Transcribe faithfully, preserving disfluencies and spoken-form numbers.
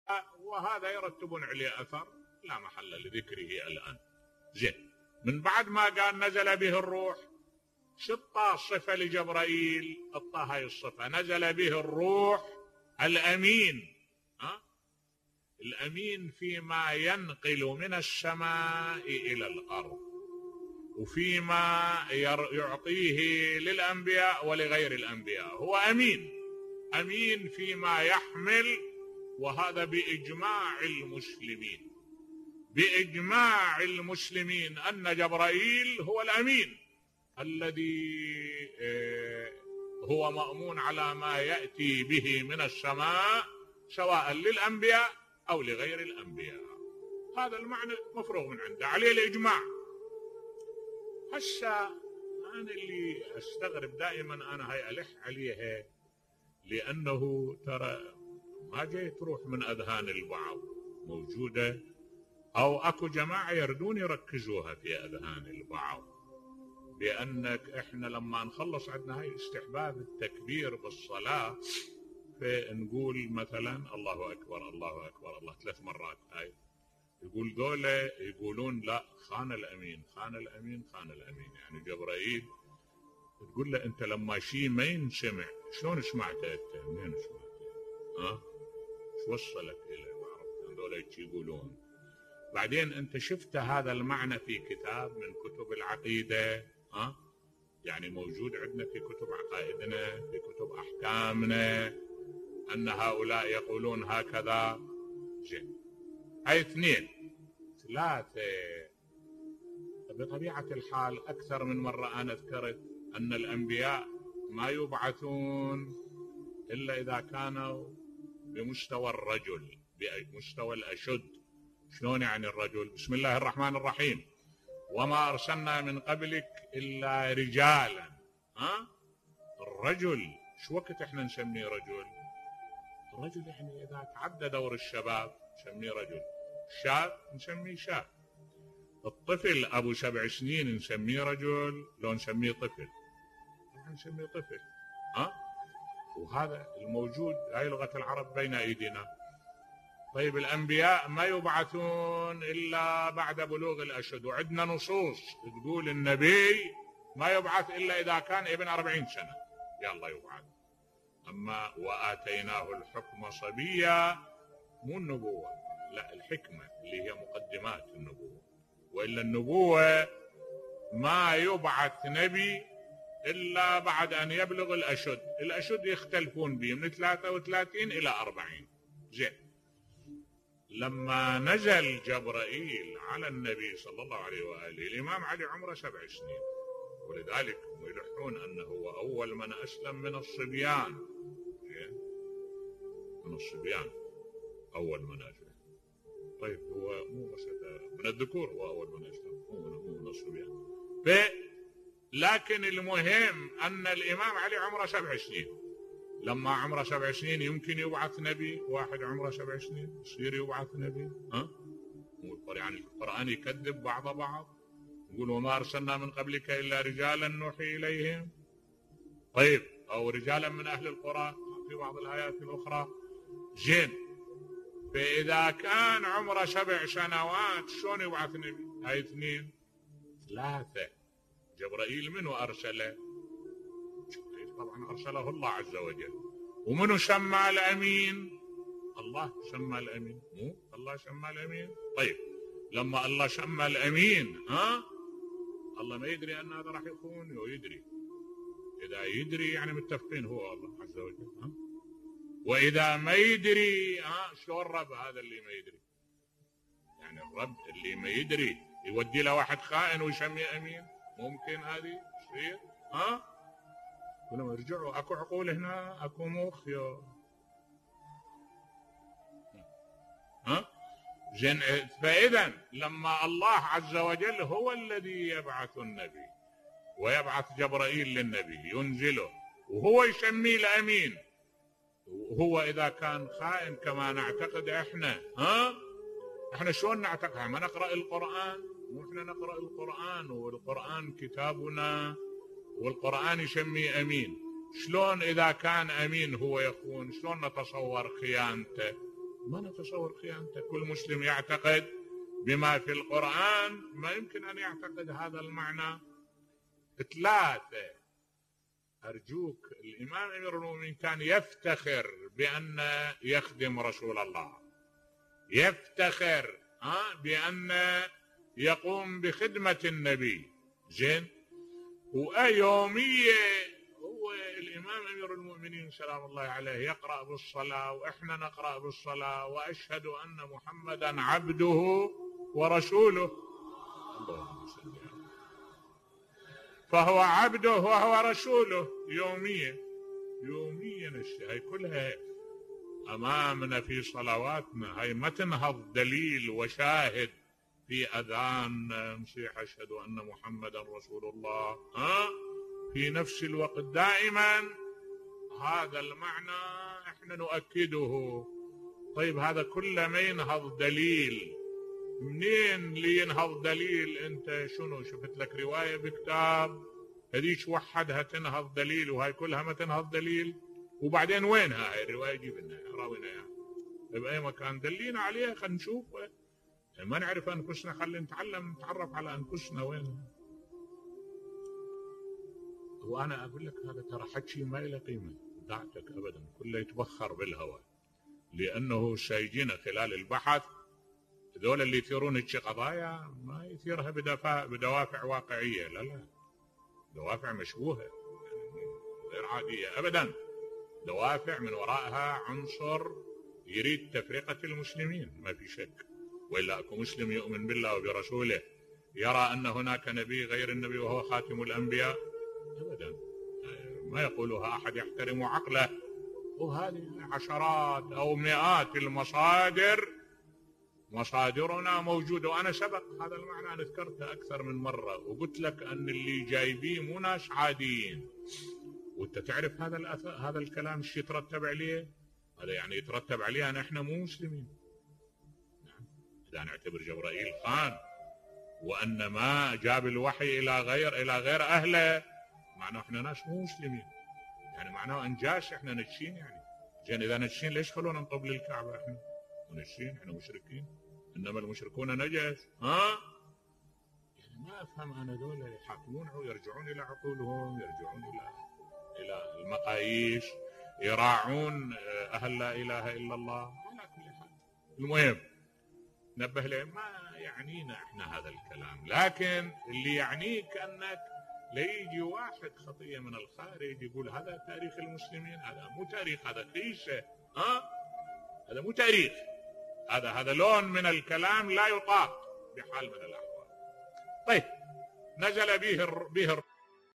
وهذا يرتبون عليه أثر لا محل لذكره الآن. زين، من بعد ما قال نزل به الروح، شطة صفة لجبرائيل، حطها هاي الصفة، نزل به الروح الأمين. ها؟ الأمين فيما ينقل من السماء إلى الأرض، وفيما يعطيه للأنبياء ولغير الأنبياء، هو أمين. أمين فيما يحمل، وهذا بإجماع المسلمين، بإجماع المسلمين أن جبرائيل هو الأمين الذي هو مأمون على ما يأتي به من السماء سواء للأنبياء أو لغير الأنبياء. هذا المعنى مفروغ من عنده، عليه الإجماع. هسه أنا اللي أستغرب دائما، أنا هاي ألح عليها، لأنه ترى ما جاي تروح من أذهان البعض، موجودة، أو أكو جماعة يردون يركزوها في أذهان البعض، بأنك إحنا لما نخلص عندنا هاي استحباب التكبير بالصلاة، فنقول مثلا الله أكبر الله أكبر الله ثلاث مرات. هاي يقول دولة يقولون لا، خان الأمين خان الأمين خان الأمين، يعني جبرائيل تقول له أنت لما شيء ما ينسمع شلون سمعته أنت؟ منين سمعته؟ ها؟ شو وصلك إليه؟ ما عرفت. دولة يقولون. بعدين أنت شفت هذا المعنى في كتاب من كتب العقيدة؟ ها؟ يعني موجود عندنا في كتب عقائدنا، في كتب أحكامنا، أن هؤلاء يقولون هكذا. زين، هاي اثنين. ثلاثة، بطبيعة الحال أكثر من مرة أنا ذكرت أن الأنبياء ما يبعثون إلا إذا كانوا بمستوى الرجل، بمستوى الأشد. شلون يعني الرجل؟ بسم الله الرحمن الرحيم، وما أرسلنا من قبلك إلا رجالا. ها؟ الرجل شو وقت احنا نسميه رجل؟ الرجل يعني إذا تعدى دور الشباب نسميه رجل، شاب نسميه شاب، الطفل أبو سبع سنين نسميه رجل لو نسميه طفل؟ نسميه طفل. ها؟ وهذا الموجود، هاي لغة العرب بين أيدينا. طيب الأنبياء ما يبعثون إلا بعد بلوغ الأشد، وعندنا نصوص تقول النبي ما يبعث إلا إذا كان ابن أربعين سنة يلا يبعث. أما وآتيناه الحكم صبيا، مو النبوة، لا، الحكمة اللي هي مقدمات النبوة. وإلا النبوة ما يبعث نبي إلا بعد أن يبلغ الأشد. الأشد يختلفون به من ثلاثة وثلاثين إلى أربعين. زين، لما نزل جبرائيل على النبي صلى الله عليه وآله، الإمام علي عمره سبع سنين، ولذلك يلحون أنه هو أول من أسلم من الصبيان. من الصبيان أول من أسلم. طيب هو مو من الذكور، هو أول من أسلم، مو من الصبيان. لكن المهم أن الإمام علي عمره سبع سنين. لما عمره سبع سنين يمكن يبعث نبي؟ واحد عمره سبع سنين يصير يبعث نبي؟ ها؟ يعني القرآن يكذب بعض بعض، يقول وما أرسلنا من قبلك إلا رجالا نوحي إليهم. طيب، أو رجالا من أهل القرى في بعض الآيات الأخرى. زين، فإذا كان عمره سبع سنوات شلون يبعث نبي؟ هاي اثنين. ثلاثة، جبرائيل منو أرسله؟ طبعا أرسله الله عز وجل. ومنو سمى الأمين؟ الله سمى الأمين، مو الله سمى الأمين. طيب لما الله سمى الأمين، ها، الله ما يدري أن هذا راح يكون؟ يدري. إذا يدري يعني متفقين هو الله عز وجل. ها؟ وإذا ما يدري، ها، شلون الرب هذا اللي ما يدري؟ يعني الرب اللي ما يدري يودي له واحد خائن ويسميه أمين؟ ممكن هذه تصير؟ ها؟ ولما يرجعوا اكو عقول هنا، اكو مخ يا ها. زين، فاذا لما الله عز وجل هو الذي يبعث النبي ويبعث جبرائيل للنبي ينزله، وهو يسميه الامين، وهو اذا كان خائن كما نعتقد احنا، ها، احنا شلون نعتقد؟ ما نقرا القران، مو احنا نقرا القران، والقران كتابنا، والقرآن يسميه أمين. شلون إذا كان أمين هو يخون؟ شلون نتصور خيانته؟ ما نتصور خيانته. كل مسلم يعتقد بما في القرآن، ما يمكن أن يعتقد هذا المعنى. ثلاثة، أرجوك، الإمام أمير المؤمنين كان يفتخر بأن يخدم رسول الله، يفتخر بأن يقوم بخدمة النبي، زين، ويومية هو الإمام أمير المؤمنين سلام الله عليه يقرأ بالصلاة وإحنا نقرأ بالصلاة، وأشهد أن محمدا عبده ورسوله. اللهم صل على محمد. فهو عبده وهو رسوله يوميا يوميا. الشيء هاي كلها أمامنا في صلواتنا، هاي ما تنهض دليل وشاهد في أذان مسيح أشهد أن محمدا رسول الله، ها في نفس الوقت دائما هذا المعنى احنا نؤكده. طيب هذا كله ما ينهض دليل، منين اللي ينهض دليل؟ انت شنو شفت لك رواية بكتاب هذيش وحدها تنهض دليل وهاي كلها ما تنهض دليل؟ وبعدين وينها هاي الرواية؟ جيب لنا راوينا اياها بأي مكان، دلينا عليها خلينا نشوف. ما نعرف أنفسنا، خلينا نتعلم نتعرف على أنفسنا وينها. وأنا أقول لك هذا ترى حكي ما له قيمة دعتك أبدا، كله يتبخر بالهواء، لأنه سيجينا خلال البحث ذول اللي يثيرون هيك قضايا ما يثيرها بدافع بدوافع واقعية، لا لا، دوافع مشبوهة غير عادية أبدا، دوافع من وراءها عنصر يريد تفرقة المسلمين، ما في شك. وإلا أكو مسلم يؤمن بالله وبرسوله يرى أن هناك نبي غير النبي وهو خاتم الأنبياء؟ أبدا، ما يقولها أحد يحترم عقله. وهذه عشرات أو مئات المصادر، مصادرنا موجودة. وأنا سبق هذا المعنى أنا ذكرته أكثر من مرة، وقلت لك أن اللي جايبين مو ناس عاديين. وأنت تعرف هذا الأثر، هذا الكلام ايش يترتب عليه؟ هذا يعني يترتب عليه أن إحنا مو مسلمين. إذا نعتبر جبرائيل خان وأن ما جاب الوحي إلى غير إلى غير أهله، معناه إحنا ناس مو مسلمين، يعني معناه أنجاش إحنا نجشين. يعني زين إذا نجشين ليش خلونا نطب للكعبة؟ إحنا ونجشين، إحنا مشركين، إنما المشركون نجس. ها يعني ما أفهم أنا، دول يحاكمون ويرجعون إلى عقولهم، يرجعون إلى إلى المقاييس، يراعون أهل لا إله إلا الله. على كل حال المهم نبه لهم ما يعنينا احنا هذا الكلام، لكن اللي يعنيك انك ليجي واحد خطية من الخارج يقول هذا تاريخ المسلمين. هذا مو تاريخ، هذا قيسة، ها هذا مو تاريخ، هذا هذا لون من الكلام لا يطاق بحال من الاحوال. طيب نزل به به